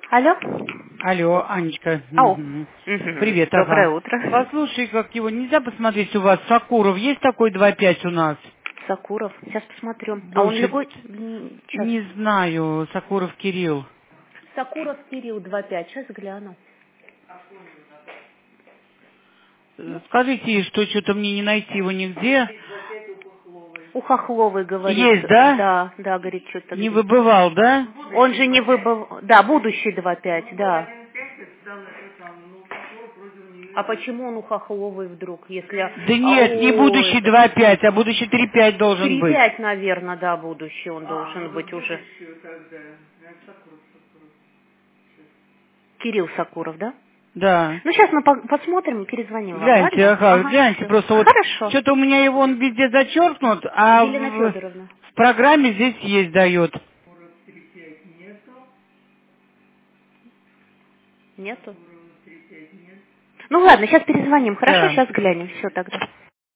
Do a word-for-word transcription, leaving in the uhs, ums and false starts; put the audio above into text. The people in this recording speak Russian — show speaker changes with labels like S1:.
S1: Алло?
S2: Алло, Анечка.
S1: Ау.
S2: Мгм.
S1: Мгм.
S2: Привет,
S1: Доброе
S2: ага.
S1: утро.
S2: Послушай, как его, нельзя посмотреть у вас, Сакуров, есть такой два пять у нас?
S1: Сакуров. Сейчас посмотрю. А он
S2: Больше
S1: любой... М, Сейчас.
S2: не знаю, Сакуров Кирилл.
S1: Сакуров Кирилл два пять. Сейчас гляну.
S2: Э, Скажите, что что-то мне не найти его нигде.
S1: У Хохловой говорит.
S2: Есть, да?
S1: Да, да, говорит, что-то
S2: Не
S1: где.
S2: выбывал, да?
S1: Он же не выбыл... Да, будущий два пять, да. А почему он у Хохловой вдруг, если...
S2: Да
S1: А,
S2: нет, не
S1: о,
S2: будущий
S1: это...
S2: два пять, а будущий три пять должен
S1: три
S2: быть.
S1: пять, наверное, да, будущий он должен быть уже. Кирилл Сакуров, да?
S2: Да.
S1: Ну, сейчас мы по- посмотрим и перезвоним вам,
S2: Гляньте,
S1: ладно?
S2: ага,
S1: Ага,
S2: гляньте,
S1: все.
S2: просто вот
S1: Хорошо.
S2: что-то у меня его он везде зачеркнут, а в,
S1: Елена Федоровна.
S2: в программе здесь есть дает.
S1: Нету? Ну ладно, сейчас перезвоним, хорошо?
S2: Да.
S1: Сейчас глянем. Все тогда.